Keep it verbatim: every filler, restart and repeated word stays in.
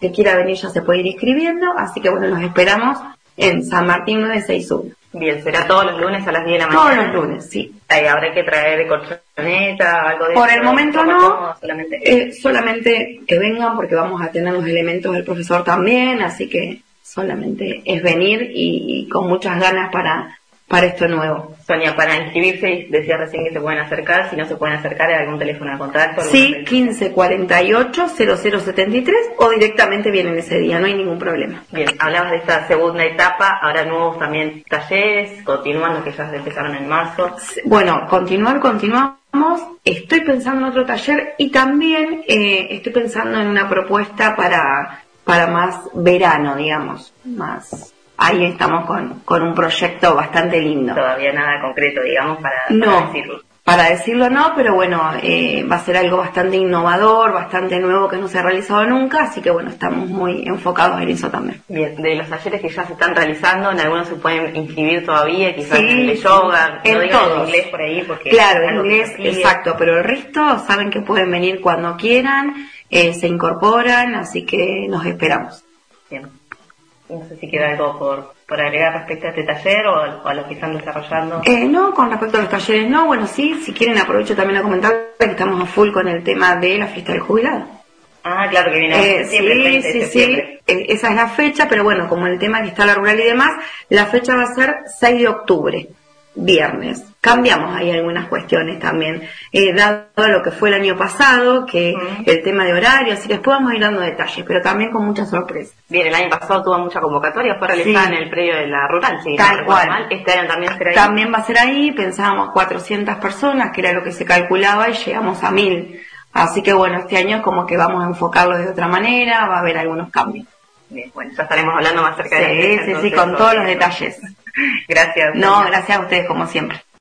que quiera venir ya se puede ir inscribiendo, así que bueno, los esperamos en San Martín novecientos sesenta y uno. Bien, será todos los lunes a las diez de la mañana. Todos los lunes, sí. Ahí habrá que traer colchoneta, algo de Por eso, el momento no, no solamente... Eh, solamente que vengan porque vamos a tener los elementos del profesor también, así que solamente es venir y, y con muchas ganas para, para esto nuevo. Sonia, para inscribirse, decía recién que se pueden acercar, si no se pueden acercar, ¿hay algún teléfono de contacto? Sí, quince cuarenta y ocho cero cero setenta y tres o directamente vienen ese día, no hay ningún problema. Bien, hablabas de esta segunda etapa, ahora nuevos también talleres, continúan los que ya empezaron en marzo. Bueno, continuar, continuamos. Estoy pensando en otro taller y también eh, estoy pensando en una propuesta para, para más verano, digamos, más... Ahí estamos con, con un proyecto bastante lindo. Todavía nada concreto, digamos, para, no, para decirlo. Para decirlo no, pero bueno, eh, va a ser algo bastante innovador, bastante nuevo que no se ha realizado nunca, así que bueno, estamos muy enfocados en eso también. Bien, de los talleres que ya se están realizando, en algunos se pueden inscribir todavía, quizás sí, en el de yoga, en no digan todos. En inglés por ahí, porque... Claro, en inglés, exacto, pero el resto saben que pueden venir cuando quieran, eh, se incorporan, así que nos esperamos. Bien. No sé si queda algo por, por agregar respecto a este taller o, o a lo que están desarrollando. Eh, no, con respecto a los talleres no. Bueno, sí, si quieren aprovecho también a comentar que estamos a full con el tema de la fiesta del jubilado. Ah, claro, que viene eh, sí, sí, sí, eh, esa es la fecha, pero bueno, como el tema que está la rural y demás, la fecha va a ser seis de octubre, viernes. Cambiamos ahí algunas cuestiones también, eh, dado lo que fue el año pasado, que uh-huh. el tema de horario, así que después vamos a ir dando detalles, pero también con muchas sorpresas. Bien, el año pasado tuvo mucha convocatoria, fue realizada sí. en el predio de la rural, sí, tal no cual. Mal. Este año también será ahí. También va a ser ahí, pensábamos cuatrocientas personas, que era lo que se calculaba, y llegamos a mil. Así que bueno, este año como que vamos a enfocarlo de otra manera, va a haber algunos cambios. Bien, bueno, ya estaremos hablando más cerca sí, de la Sí, sí, sí, con todos los detalles. Gracias. No, gracias a ustedes como siempre.